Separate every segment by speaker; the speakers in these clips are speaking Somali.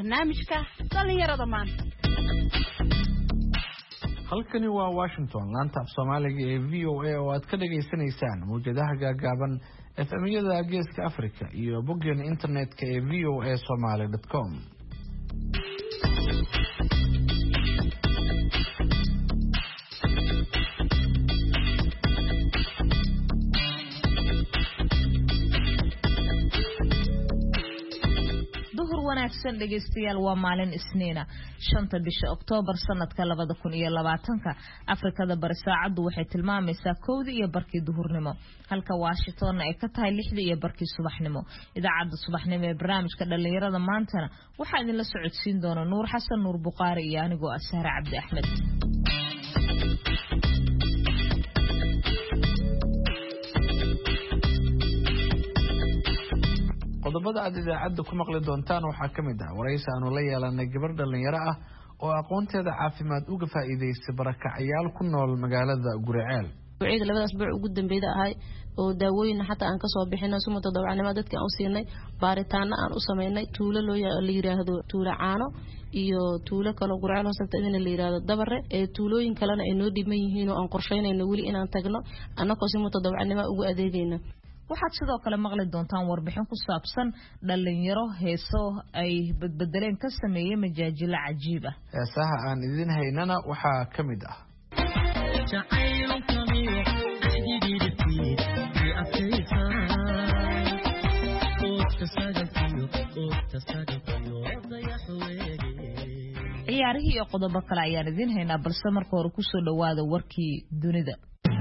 Speaker 1: barnaamijka dhalinyarada maanta.
Speaker 2: halkani waa Washington laanta af Soomaaliga ee VOA oo aad ka dhageysanaysaan muujadaha gaagaaban FM-yada Geeska Afrika iyo boggeena internetka ee voasomali.com.
Speaker 3: wanaagsan dhageystayaal waa maalin Isniina 5 bisha Oktoobar sanadka 2020 Afrikada bari saacadu waxay tilmaamaysaa 1:00 duhurnimo halka Washington ay ka tahay 6:00 subaxnimo idaacada subaxnimo ee barnaamijka dhalinyarada maantana waxaa idin la socodsiin doona Nuur Xasan Nuur Buqaari iyo anigoo Ashaara Cabdi Axmed.
Speaker 2: qodobada aad idaacada ku maqli doontaan waxaa kamid ah waraysi aanu la yeelanay gabar dhalinyaro ah oo aqoonteeda caafimaad uga faa'iideystay barakacayaal ku nool magaalada Guriceel.
Speaker 4: Wixii labadaas bar ugu dambeeyay ahay oo daawooyin xataa aan ka soo bixinay sumada dawacnimo dadka aan u siinay baaritaano aan u sameynay tuulo loo yiraahdo tuulo caano iyo tuulo kale Guriceel hoosata in la yiraahdo Dabare ee tuulooyin kalena ay noo dhiman yihiin oo aan qorsheynayno wali inaan tagno annagoo sumada dawacnimo ugu adeegayna.
Speaker 3: waxaad sidoo kale maqli doontaan warbixin ku saabsan dhalinyaro heeso ay badbedeleen ka sameeyay majaajilo cajiib ah.
Speaker 2: heesaha aan idin haynana waxaa kamid ah
Speaker 3: ciyaarihii iyo qodobo kale ayaan idin haynaa balse marka hore ku soo dhawaada warkii dunida.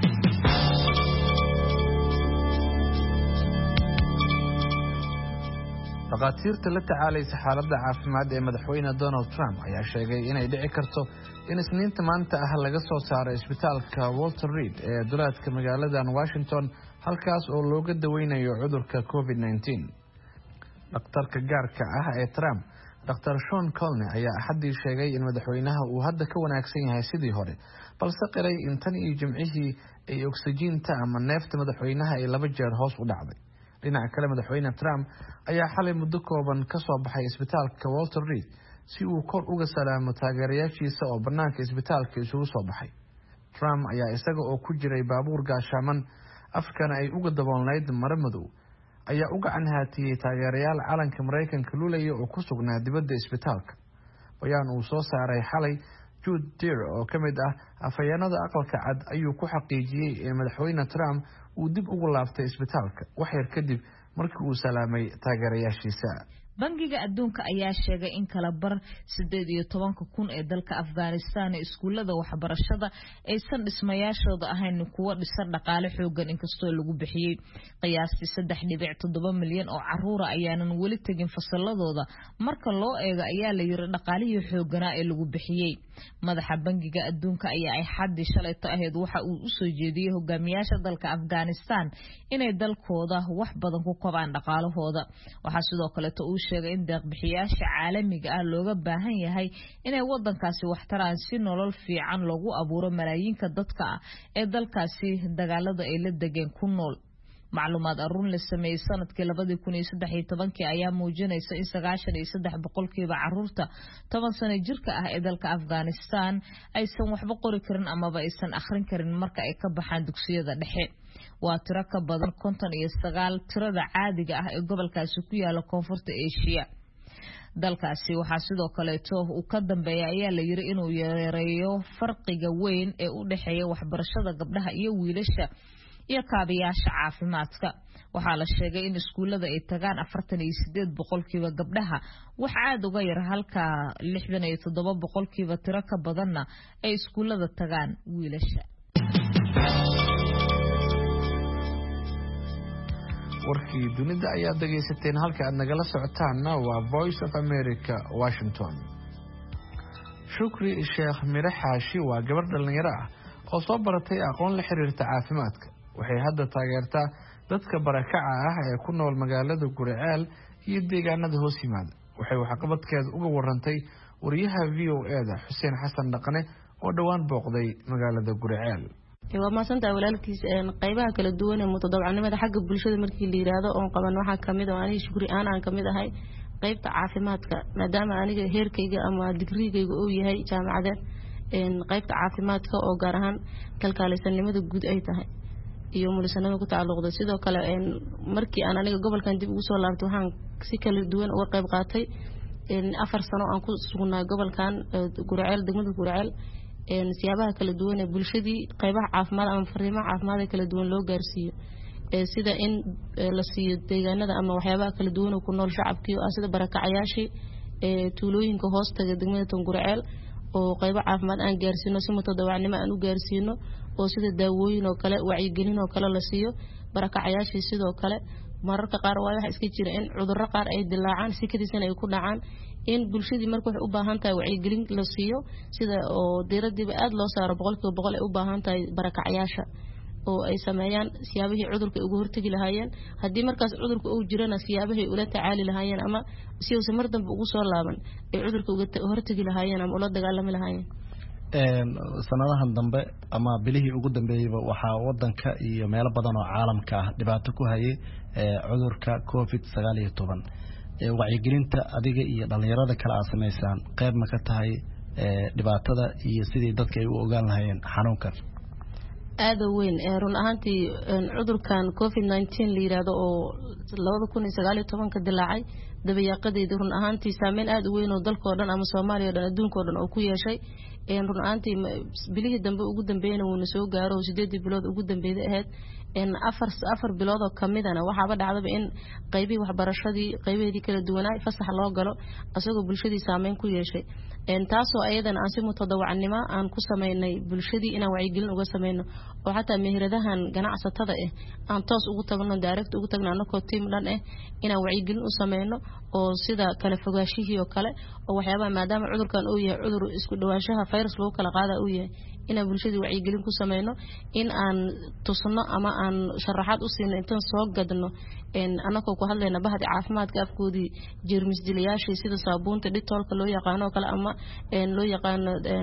Speaker 2: dhaqaatiirta la tacaalaysa xaaladda caafimaad ee madaxweyne Donald Trump ayaa sheegay inay dhici karto in Isniinta maanta ah laga soo saaro isbitaalka Walter Reed ee duleedka magaalada Washington halkaas oo looga daweynayo cudurka COVID-19. dhakhtarka gaarka ah ee Trump, Dr. Sean Conley ayaa axadii sheegay in madaxweynaha uu hadda ka wanaagsan yahay sidii hore, balse qiray in tan iyo Jimcihii ay oksijiinta ama neefta madaxweynaha ay 2 jeer hoos u dhacday. dhinaca kale madaxweyne Trump ayaa xalay muddo kooban ka soo baxay isbitaalka Walter Reed si uu kor uga salaamo taageerayaashiisa oo banaanka isbitaalka isugu soo baxay. Trump ayaa isaga oo ku jiray baabuur gaashaaman afkana ay uga daboolnayd maro madow ayaa u gacan haatiyay taageerayaal calanka Mareykanka lulaya oo ku sugnaa dibadda isbitaalka. bayaan uu soo saaray xalay Jude Deere oo kamid ah afhayeenada aqalka cad ayuu ku xaqiijiyay in madaxweyne Trump uu dib ugu laaftay isbitaalka wax yar kadib markii uu salaamay taageerayaashiisa.
Speaker 3: bangiga adduunka ayaa sheegay in kala bar 18,000 ee dalka Afghanistan ee iskuulada waxbarashada aysan dhismayaashooda ahayn kuwa dhisan dhaqaale xoogan inkastoo lagu bixiyay qiyaastii 3.7 milyan oo caruur ayaanan wali tagin fasaladooda marka loo eego ayaa la yiri dhaqaalihii xooganaa ee lagu bixiyay. madaxa bangiga adduunka ayaa ay xaddi shalayto ahayd waxa uu u soo jeediyay hogaamiyaasha dalka Afghanistan inay dalkooda wax badan ku kobcaan dhaqaalahooda. waxa sidoo kale uu sheegay in deeq-bixiyaasha caalamiga ah looga baahan yahay inay wadankaasi wax taraan si nolol fiican loogu abuuro malaayiinka dadka ah ee dalkaasi dagaalada ay la degeen ku nool. macluumaad arun la sameeyay sanadkii 2013 ayaa muujinaysa in 93% caruurta 10 sano jirka ah ee dalka Afghanistan aysan waxba qori karin ama aysan akhrin karin marka ay ka baxaan dugsiyada dhexe. waa tiro ka badan 59 tirada caadiga ah ee gobolkaasi ku yaala koonfurta Asia. dalkaasi waxaa sidoo kale uu ka dambeeyay ayaa la yiri inuu yareeyo farqiga weyn ee u dhaxeeya waxbarashada gabdhaha iyo wiilasha iyo kaabiyaasha caafimaadka. waxaa la sheegay in iskuulada ay tagaan 48% gabdhaha wax aad uga yar halka 67% tiro ka badanna ay iskuulada tagaan wiilasha.
Speaker 2: warkii dunida ayaa dhageysateen halka aad nagala socotaanna waa Voice of America Washington. Shukri Sheekh Mire Xaashi waa gabar dhalinyaro ah oo soo baratay aqoon la xiriirta caafimaadka. waxay hadda taageertaa dadka barakaca ah ee ku nool magaalada Guriceel iyo deegaanada hoos yimaada. waxay waxqabadkeeda uga warantay wariyaha VOA-da Xuseen Xasan Dhaqane oo dhawaan booqday magaalada Guriceel.
Speaker 4: waa maasanta walaalkiis qaybaha kala duwan ee mutadawacnimada xagga bulshada markii la yiraahdo oo qaban waxa kamid ah ani Shukri aan kamid ahay qaybta caafimaadka maadaama aniga heerkayga ama digrigayga uu yahay jaamacadeed qaybta caafimaadka oo gaar ahaan kalkaalisanimada guud ay tahay iyo mulisanada ku tacalluqda sidoo kale markii aan aniga gobolkan dib ugu soo laabtay waxaan si kala duwan uga qayb qaatay 4 sano aan ku sugnaa gobolkan Gurceel degmada Gurceel siyaabaha kala duwan ee bulshadii qaybaha caafimaad ama fariimaha caafimaad kala duwan loo gaarsiiyo sida in la siiyo deegaanada ama waxyaabaha kala duwan oo ku nool shacabkii oo sida barakacayaashii tuulooyinka hoostaga degmada Gurceel oo qaybo caafimaad aan gaarsiino si mutadawacnimo aan u gaarsiino oo sida daawooyin oo kale wacyigelin oo kale la siiyo barakacayaashii sidoo kale mararka qaar waxa iska jira in cudurro qaar ay dilaacaan si kadisana ay ku dhacaan in bulshadii markay u baahan tahay wacyigelin la siiyo sida oo diiradiiba aad loo saaro 100% ay u baahan tahay barakacayaasha oo ay sameeyaan siyaabihii cudurka ugu hortagi lahaayeen hadii markaas cudurka uu jirana siyaabihii ula tacaali lahaayeen ama si uu samar dambe ugu soo laaban ay cudurka uga hortagi lahaayeen ama ula dagaalami lahaayeen
Speaker 5: sanadahan dambe ama bilihii ugu dambeeyay waxa wadanka iyo meelo badan oo caalamka ah dhibaato ku hayay cudurka COVID-19 wacyigelinta adiga iyo dhalinyarada kala sameeysan qayb ma ka tahay dhibaatada iyo sidii dadka ay u ogaan lahaayeen xanuunkan
Speaker 4: aad weyn run ahaantii cudurkan COVID-19 la yiraahdo oo 2019 ka dilaacay dabayaqadeed run ahaantii saameyn aad u weyn oo dalka oo dhan ama Soomaaliya oo dhan adduunka oo dhan oo ku yeeshay run ahaantii bilihii dambe ugu dambeeyna uu soo gaaro 8 bilood ugu dambeeyay ahayd afar bilood oo kamidana waxaaba dhacday in qaybii waxbarashadii qaybeedii kala duwanaa fasax loo galo asagoo bulshadii saameyn ku yeeshay taasoo ayadana aan si mutadawacnimo aan ku sameeynay bulshadii inaan wacyigelin uga sameeyno oo xataa meheradahan ganacsatada aan toos ugu tagno direct ugu tagno anakoo team dhan inaan wacyigelin u sameeyno oo sida kala fogaashihii oo kale oo waxyaabaha maadaama cudurkan uu yahay cudur isku dhawaanshaha virus lagu kala qaada uu yahay inaan bulshadii wacyigelin ku sameeyno in aan tusno ama aan sharaxaad u siino intaan soo gadno anakoo ku hadlayna bahda caafimaadka afkoodii jeermis dilayaashii sida saabuunta Dettolka loo yaqaan oo kale ama loo yaqaan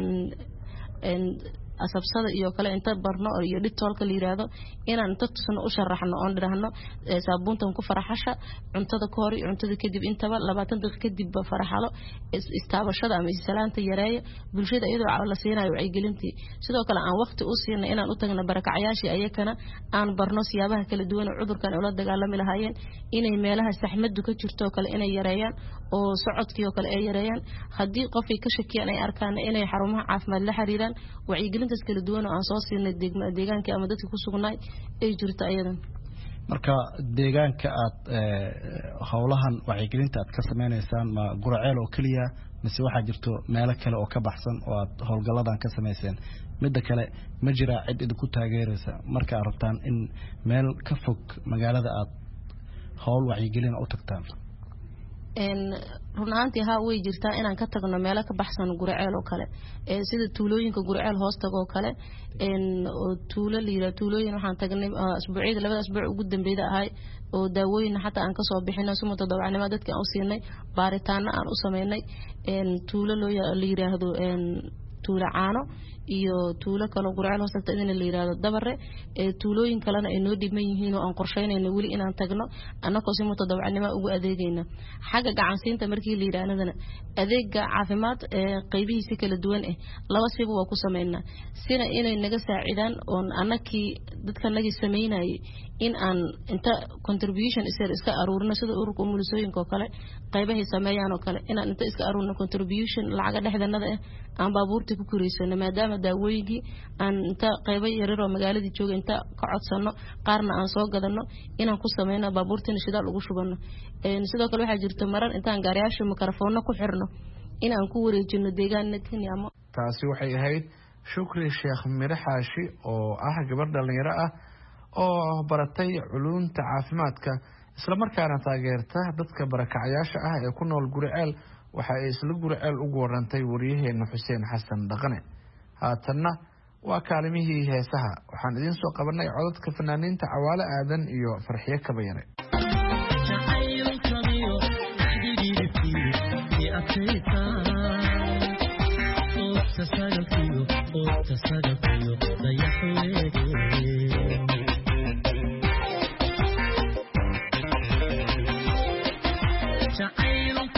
Speaker 4: asabsada iyo kale inta barno iyo Dettolka la yiraahdo inaan inta tusno u sharaxno oo dhahno saabuuntan ku faraxasha cuntada ka hor iyo cuntada kadib intaba 20 daqiiqo kadib faraxalo istaabashada ama isalaanta yareeyo bulshada iyadoo la siinayo wacyigelintii sidoo kale aan waqti u siinay inaan u tagno barakacayaashii ayakana aan barno siyaabaha kala duwan oo cudurkan ula dagaalami lahaayeen inay meelaha saxmadu ka jirto kale inay yareeyaan oo socodkii kale ay yareeyaan hadii qofkii ka shakiyaan ay arkaan inay xarumaha caafimaad la xiriiraan wacyigelin kala duwan oo aan soo siinay deegaanka ama dadka ku sugnaay ay jirto ayadan
Speaker 5: marka deegaanka aad hawlahan wacyigelinta aad ka sameeynaysan ma Gurceel oo kaliya mise waxa jirto meelo kale oo ka baxsan oo aad hawlgaladan ka sameeysan mid kale ma jira cid ku taageeraysa marka aad rabtaan in meel ka fog magaalada aad hawl wacyigelin u tagtaan
Speaker 4: run ahaantii way jirtaa inaan ka tagno meelo ka baxsan Gurceel oo kale sida tuulooyinka Gurceel hoostaga oo kale oo tuulo liira tuulooyin waxaan tagnay asbuuciyada 2 asbuuc ugu dambeeyay ahay oo daawooyin xataa aan ka soo bixino si mutadawacnimo dadka aan u siinay baaritaano aan u sameeynay tuulo loo yiraahdo tuulo caano iyo tuulo kale Gurceel hoostagta in la yiraahdo Dabare tuulooyin kalena ay noo dhiman yihiin oo aan qorsheynayno wali inaan tagno anakoo si mutadawacnimo ugu adeegayna xagga gacansiinta markii la yiraahdo adeega caafimaad qaybihiisa kala duwan laba siba waa ku sameeynaa sina inay naga saacidaan oo anakii dadka naga sameeynay in aan inta contribution iska aruurino sida ururka umulisooyinka oo kale qaybaha sameeyaan oo kale in aan inta iska aruurino contribution lacag dhexdanada aan baabuurta ku kureysano maadaama daawooyinka aan inta qaybo yaryar oo magaalada jooga inta ka codsano qaarna aan soo gadano inaan ku sameeyno baabuurtina shidaal ugu shubano sidoo kale waxa jirta marar intaan gaariyaasha mikrofoonno ku xirno in aan ku wareejino deegaanka Kenya
Speaker 2: taasi waxay ahayd Shukri Sheekh Miraxaashi oo ah gabadh dhalinyaro ah oo baratay culuumta caafimaadka isla markaana taageerta dadka barakacayaasha ah ee ku nool Gurceel waxa ay isla Gurceel ugu warantay wariyaheena Xuseen Xasan Dhaqane haatanna waa kaalimihii heesaha waxaan idin soo qabanay codadka fanaaniinta Cawaale Aadan iyo Farxiye Kabayare
Speaker 6: جعيل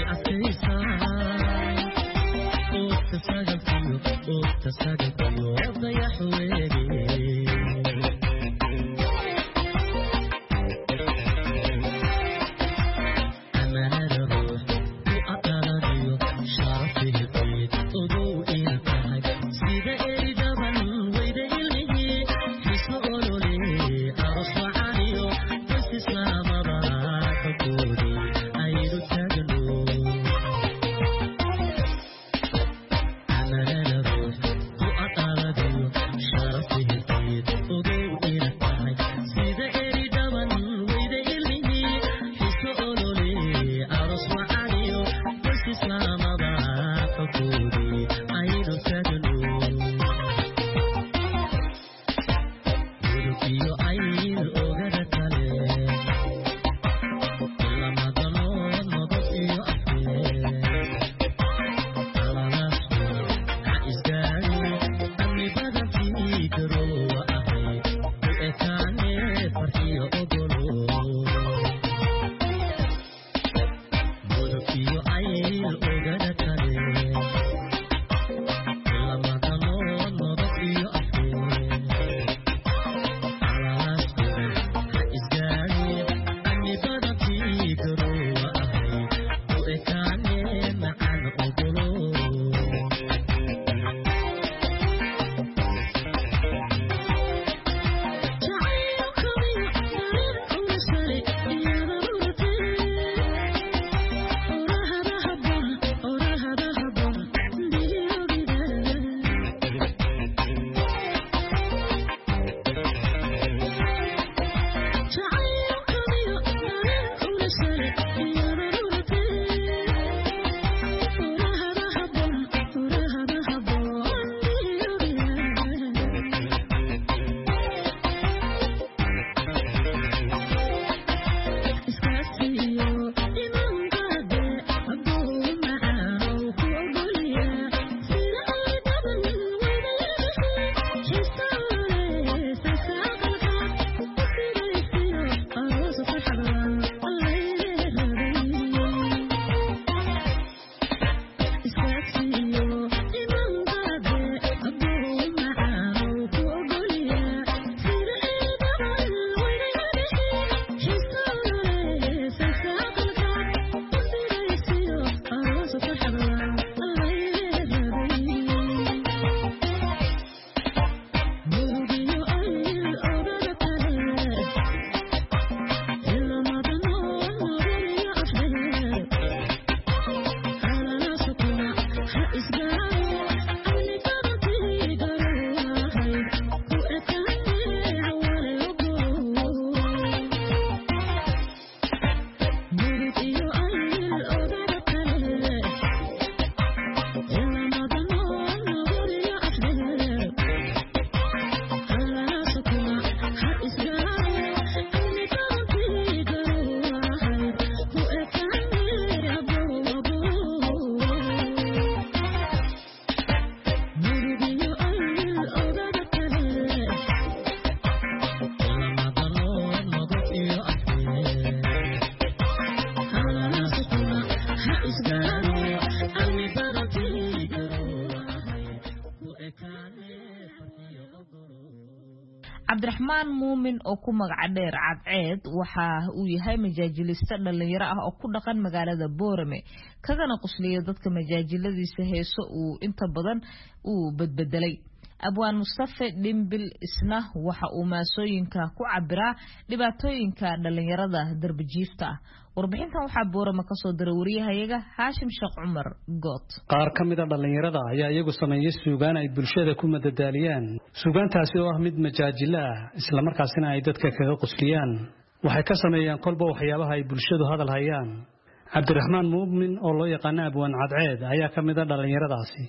Speaker 3: cabdiraxmaan muumin oo ku magac dheer cadceed waxa uu yahay majaajiliste dhalinyaro ah oo ku dhaqan magaalada Boorame kagana qosliyo dadka majaajiladiisa heeso uu inta badan uu badbedelay abwaan mustafa dhimbil isna waxa uu maasooyinka ku cabiraa dhibaatooyinka dhalinyarada darbijiifta ah warbixintan waxa Boorama ka soo diray wariyahayaga Haashim Sheekh Cumar Good
Speaker 6: qaar kamida dhalinyarada ayaa iyagu sameeyay suugaan ay bulshada ku madadaaliyaan suugaantaasi oo ah mid majaajil ah isla markaasina ay dadka kaga qosliyaan waxay ka sameeyaan kolba waxyaabaha ay bulshadu hadal hayaan cabdiraxmaan muumin oo loo yaqaan abwaan cadceed ayaa kamida dhalinyaradaasi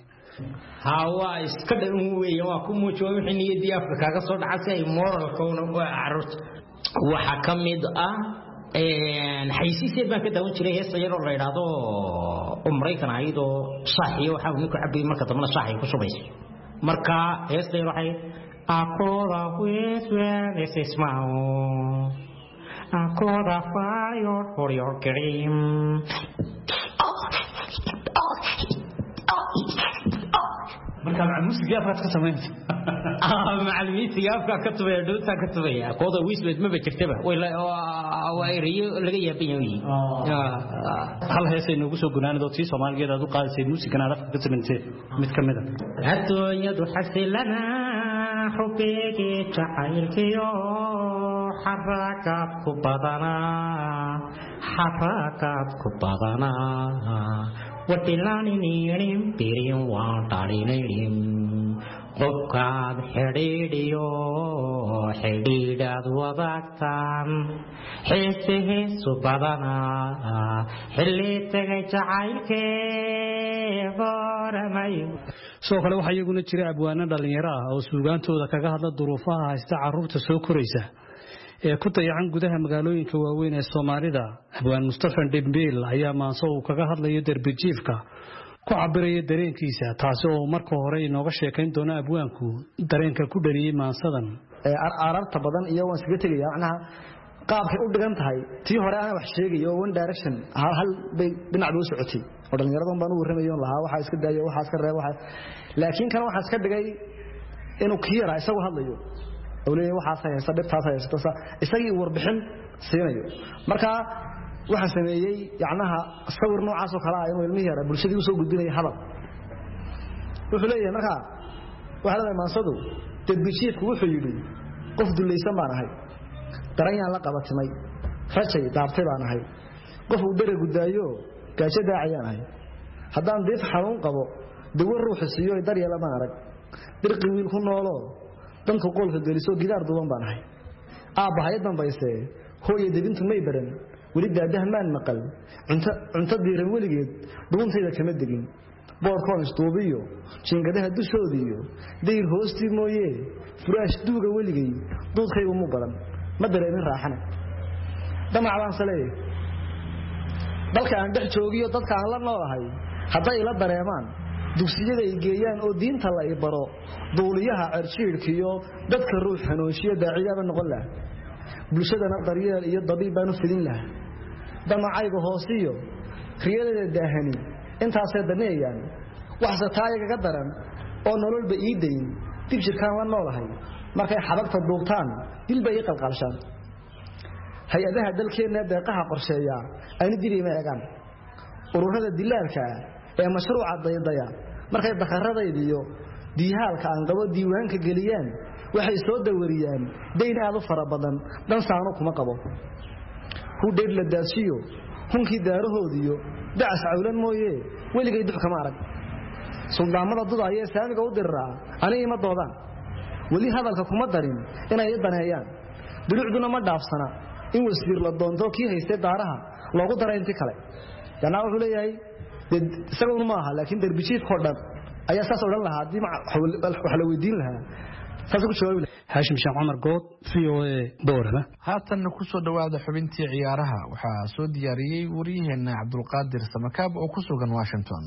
Speaker 7: hawa iska dhan weeye waa ku muujiyo wixii niyadii Afrika ka soo dhacay moralkoona waa carruur waxa kamid ah xaysiisay baan ka daawan jiray heesta yar oo la yiraahdo Mareykan aydo saaxiyo waxa uu ku cabay marka damana saaxiyo ku shubaysay marka heesta yar waxay akoda weesween ismao akoda fire for your cream
Speaker 6: marka macluumiga afka ka sameeyay
Speaker 7: macluumiga afka ka tabay dhulta ka tabay qooda wisbad ma jirtaba way riyo laga yaabiyay
Speaker 6: hal heesay nagu soo gunaanado tii Soomaaliyeed aad u qaadisay muusigana afka ka sameeyay mid kamid ah
Speaker 7: adduunyadu xasilana xubbiga jacaylkiyo حركات كبادنا وتلاني نيرين بيرين وانتاري نيرين قبقاد حديديو حديدات وضاكتان حسه سبادنا حلي تغي جعيلكي بارمي
Speaker 6: soo kale waxa iyaguna jiray abwaana dhalinyaro ah oo suugaantooda kaga hadla duruufaha haysta carruurta soo koraysa ee ku dayacan gudaha magaalooyinka waaweyn ee Soomaalida abwaan Mustafa Dembil ayaa maanso uu kaga hadlayo darbijiifka ku cabiraya dareenkiisa taas oo marka hore inooga sheekayn doona abwaanku dareenka ku dhaliyay maansadan
Speaker 8: ararta badan iyo waan iskaga tagaya macnaha qaabkay u dhigan tahay tii hore aan wax sheegayo one direction hal bay dhinac u socotay oo dhalinyaradan baan u warramayo lahaa waxa iska daayo waxa iska reeb waxa laakiin kan waxa iska dhigay inuu kiira isagu hadlayo oo leeyahay waxa sayaysa dhibtaas haysta isagii warbixin siinayo marka waxa sameeyay yacnaha sawir noocaas oo kala ah inuu ilmihi yara bulshadii u soo gudbinayo hadal wuxuu leeyahay marka waxa la maansado darbijiifku wuxuu yiri qof dulaysan baan ahay darayaan la qabatimay rajay daartay baan ahay qof uu dare gudaayo gaajo daacayaan ahay haddaan diif xanuun qabo dawo ruuxa siiyo daryeel ma arag dirqi wiil ku noolo danka qolka geliso gidaar duwan baan ahay aabahay dambayse hooyo dibintu may baran wali daadaha maan maqal cunta diiran weligeed dhuuntayda kama degin boorkoon istuubiyo jiingadaha dushoodiyo dayr hoostii mooye furaash duuga weligay duudkaygu mu badan ma dareemin raaxana damac baan saleeyay dalka aan dhex joogiyo dadka aan la noolahay hadday ila dareemaan dugsiyada ay geeyaan oo diinta la ibaro duuliyaha cirjiirkiyo dadka ruux xanuunshiyo daaciyaba noqon laha bulshadana daryeel iyo dabiib baan u fidin laha damacayga hoosiyo riyadada daahani intaasay daneeyaan waxse taayaga ka daran oo nololba ii dayn dib jirkaan la noolahay markay xabagta duubtaan dilba ii qalqalshaan hay-adaha dalkeenna deeqaha qorsheeya aynu diliima eegaan ururada dilaalka ee mashruuca daydaya markay dakharadaydiyo diihaalka aan qabo diiwaanka geliyaan waxay soo dawariyaan dayn aad u fara badan dhan saano kuma qabo hudheer la daasiyo hunkii daarahoodiyo dacas cawlan mooye weligay dux kama arag suldaamada dudaayee saamiga u diriraa aniga ima doodaan weli hadalka kuma darin inay i daneeyaan dulucduna ma dhaafsana in wasiir la doonto kii haystay daaraha loogu daray intii kale yana wuxuu leeyahay isaguna ma aha laakiin darbijiifkoo dhan ayaa saas odhan lahaa haddii wax la weydiin lahaa saas ku jawaabi lahaa
Speaker 6: Hashim Sheekh Umar Good VOA Boorama
Speaker 2: haatanna ku soo dhawaada xubintii ciyaaraha waxaa soo diyaariyay wariyaheena Cabdulqaadir Samakaab oo ku sugan Washington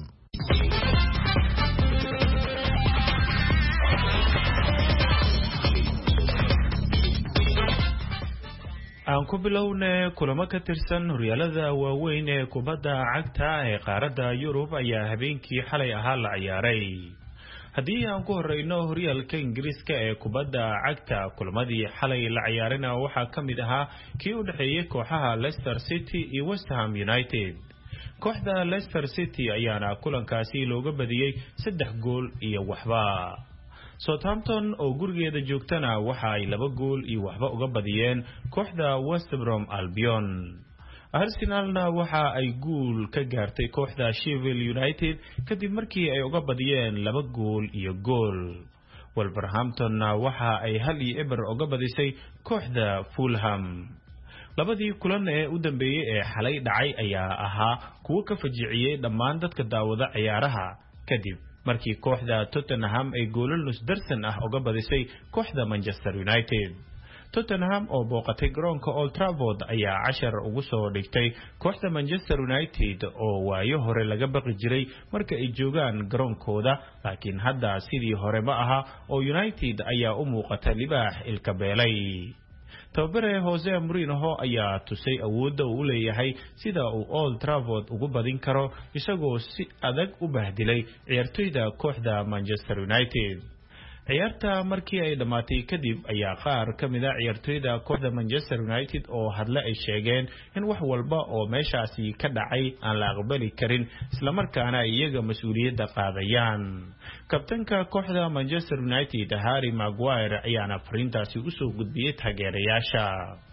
Speaker 9: aan ku bilownay kulamo ka tirsan horyaalada waaweyn ee kubadda cagta ee qaaradda Yurub ayaa habeenkii xalay ahaa la ciyaaray haddii aan ku horeyno horyaalka Ingiriiska ee kubadda cagta kulamadii xalay la ciyaarina waxaa ka mid ahaa kii u dhaxeeyay kooxaha Leicester City iyo West Ham United kooxda Leicester City ayaana kulankaasi looga badiyay 3 gool iyo waxba Southampton oo gurigeeda joogtana waxa ay 2 gool iyo waxba uga badiyeen kooxda West Brom Albion Arsenalna waxa ay gool ka gaartay kooxda Sheffield United kadib markii ay uga badiyeen 2 gool iyo gool Wolverhamptonna waxa ay 1-0 uga badisay kooxda Fulham labadii kulan ee u dambeeyay ee xalay dhacay ayaa ahaa kuwa ka fajiciyay dhammaan dadka daawada ciyaaraha kadib markii kooxda Tottenham ay goolal nus darsan ah uga badisay kooxda Manchester United Tottenham oo booqatay garoonka Old Trafford ayaa 10 ugu soo dhigtay kooxda Manchester United oo waayo hore laga baqi jiray marka ay joogaan garoonkooda laakiin hadda sidii hore ma aha oo United ayaa u muuqata libaax ilka beelay tababare Jose Mourinho ayaa tusay awoodda uu leeyahay sida uu Old Trafford ugu badin karo isagoo si adag u bahdilay ciyaartoyda kooxda Manchester United. ciyaarta markii ay dhamaatay kadib ayaa qaar kamid ah ciyaartoyda kooxda Manchester United oo hadla ay sheegeen in wax walba oo meeshaasi ka dhacay aan la aqbali karin isla markaana iyaga mas'uuliyadda qaadayaan. kabtanka kooxda Manchester United Harry Maguire ayaana fariintaasi u soo gudbiyay taageerayaasha.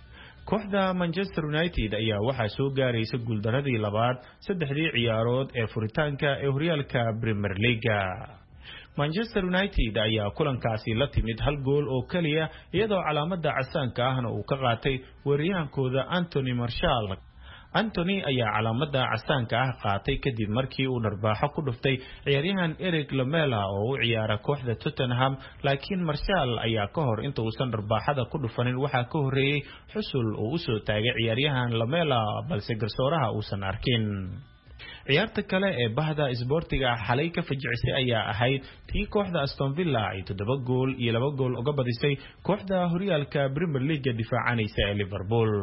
Speaker 9: kooxda Manchester United ayaa waxa soo gaaraysa guuldaradii labaad saddexdii ciyaarood ee furitaanka ee horyaalka Premier League. Manchester United ayaa kulankaasi la timid hal gool oo kaliya iyadoo calaamada casaanka ahna uu ka qaatay weeraryahankooda Anthony Martial. Anthony ayaa calaamada casaanka ah qaatay kadib markii uu dharbaaxo ku dhuftay ciyaaryahan Eric Lamela oo u ciyaara kooxda Tottenham, laakiin Martial ayaa ka hor inta uusan dharbaaxada ku dhufanin waxa ka horeeyay xusul oo u soo taagay ciyaaryahan Lamela balse garsooraha uusan arkin. ciyaarta kale ee bahda isboortiga xalay ka fajicisay ayaa ahayd tii kooxda Aston Villa ay 7 gool iyo 2 gool uga badisay kooxda horyaalka Premier League difaacanaysa ee Liverpool.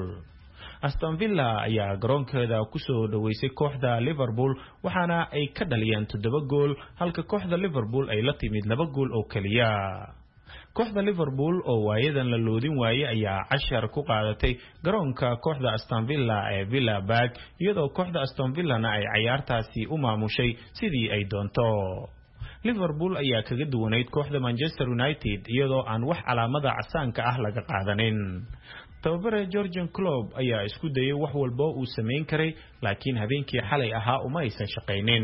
Speaker 9: Aston Villa ayaa garoonkeeda ku soo dhaweysay kooxda Liverpool waxaana ay ka dhaliyeen 7 gool halka kooxda Liverpool ay la timid 2 gool oo kaliya. kooxda Liverpool oo waayadan la loodin waayay ayaa cashar ku qaadatay garoonka kooxda Aston Villa ee Villa Park iyadoo kooxda Aston Villa-na ay ciyaartaasi u maamushay sidii ay doonto. Liverpool ayaa kaga duwanayd kooxda Manchester United iyadoo aan wax calaamada casaanka ah laga qaadanin. tababare Jurgen Klopp ayaa isku dayay wax walba uu sameyn karay laakiin habeenkii xalay ahaa uma aysan shaqeynin.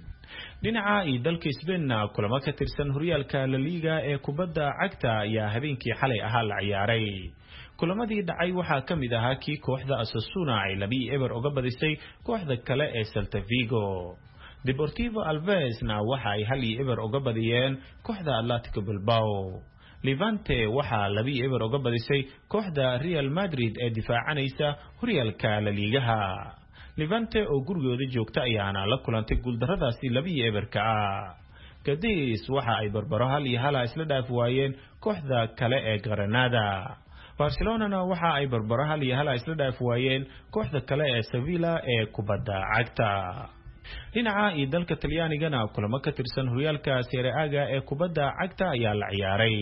Speaker 9: dhinaca dalka Spain kulamo ka tirsan horyaalka La Liga ee kubadda cagta ayaa habeenkii xalay ahaa la ciyaaray. kulamadii dhacay waxaa kamid ahaa kii kooxda Osasuna ay 2-0 uga badisay kooxda kale ee Celta Vigo. Deportivo Alaves-na waxa ay 1-0 uga badiyeen kooxda Atletico Bilbao. Levante waxa 2-0 uga badisay kooxda Real Madrid ee difaacanaysa horyaalka La Liga. Levante oo gurigooda joogta ayaana la kulantay guuldaradaasi 2-0 ah. Cadiz waxa ay barbaro 1-1 isla dhaaf waayeen kooxda kale ee Granada. Barcelona waxa ay barbaro 1-1 isla dhaaf waayeen kooxda kale ee Sevilla ee kubadda cagta. dhinaca dalka Talyaanigana kulamo ka tirsan horyaalka Serie A ee kubadda cagta ayaa la ciyaaray.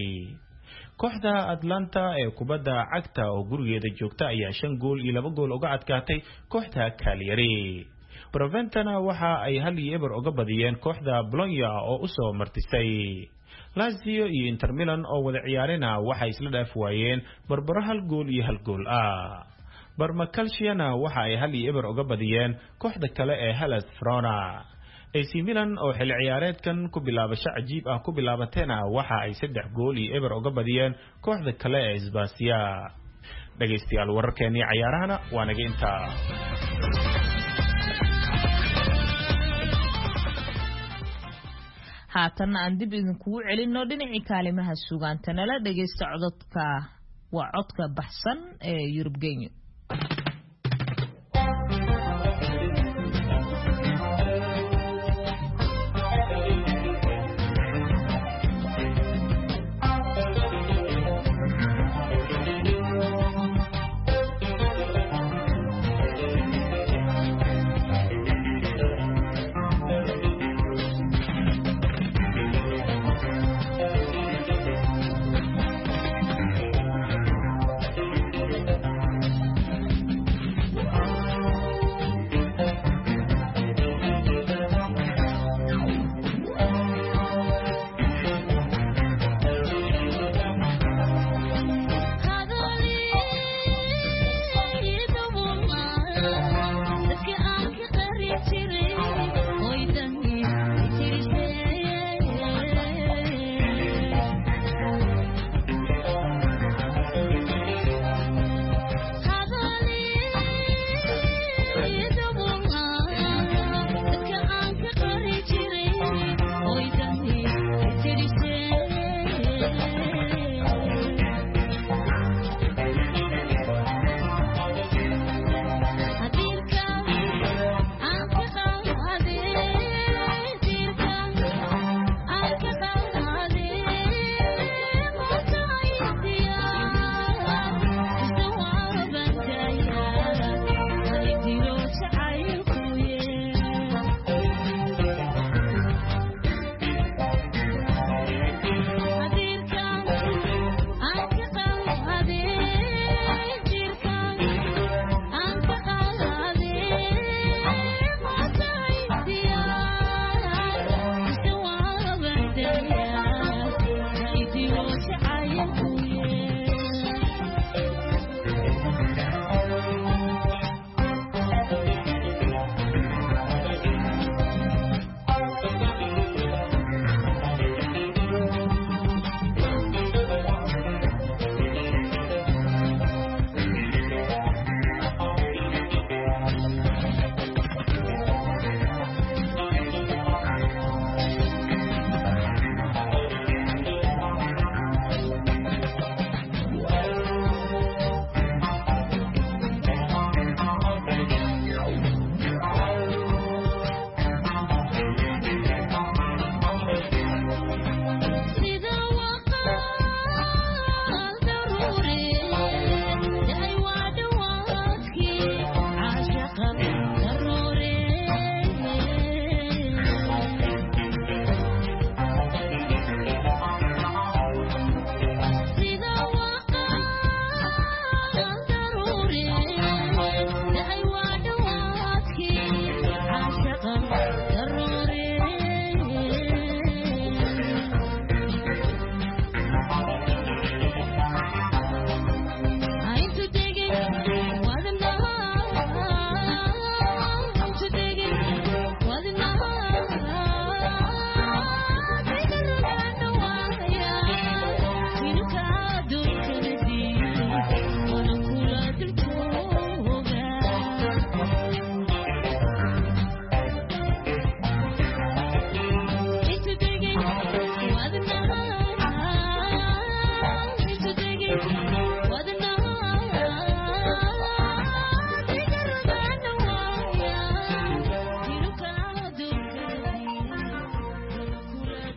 Speaker 9: kooxda Atlanta ee kubadda cagta oo gurigeeda joogta ayaa 5 gool iyo 2 gool uga adkaatay kooxda Cagliari. Proventana waxa ay 1-0 uga badiyeen kooxda Bologna oo u soo martisay. Lazio iyo Inter Milan oo wada ciyaarina waxay isla dhaaf waayeen barbaro 1 gool iyo 1 gool ah. Parma Calciana waxa ay 1-0 uga badiyeen kooxda kale ee Hellas Verona. AC Milan oo xil ciyaareedkan ku bilaabasho cajiib ah ku bilaabateena waxa ay 3 gool iyo 0 uga badiyeen kooxda kale ee Spezia. dhageystayaal wararkeennii ciyaarahana waa naga intaa.
Speaker 3: haatan aan dib idinkugu celinno dhinacii kaalimaha suugaanta nala dhageysta codadka waa codka baxsan ee Yurub Genyo.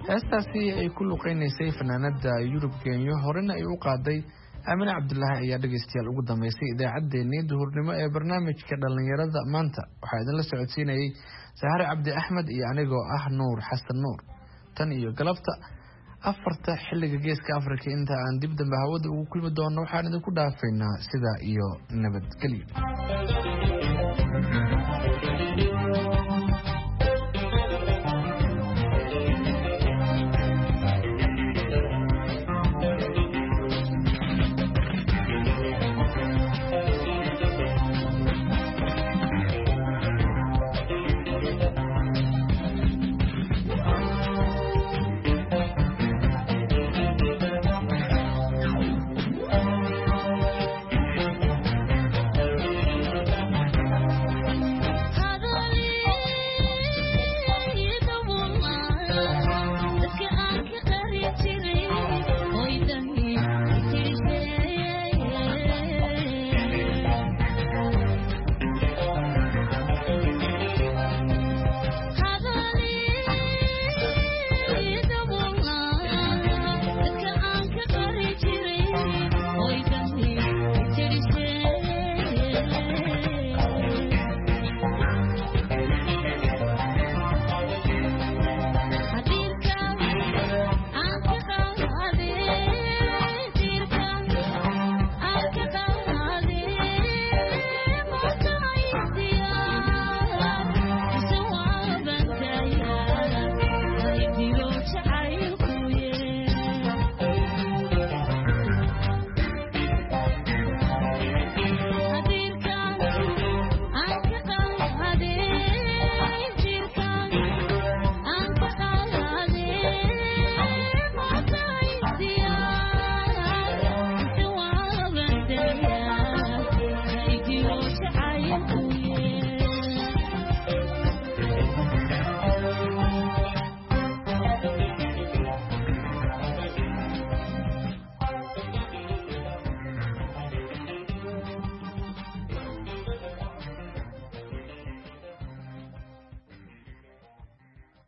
Speaker 2: heestaasi ay ku luqeynaysay fanaanada Yurub Kenya horena ay u qaaday Amina Cabdullaahi ayaa dhageystayaal ugu dambeysay idaacaddeenii duhurnimo ee barnaamijka dhalinyarada maanta waxaa idin la socodsiinayay Sahar Cabdi Axmed iyo anigoo ah Nuur Xasan Nuur tan iyo galabta 4 xilliga geeska Afrika inta aan dib dambe hawada ugu kulmi doono waxaan idinku dhaafaynaa sida iyo nabadgelyo.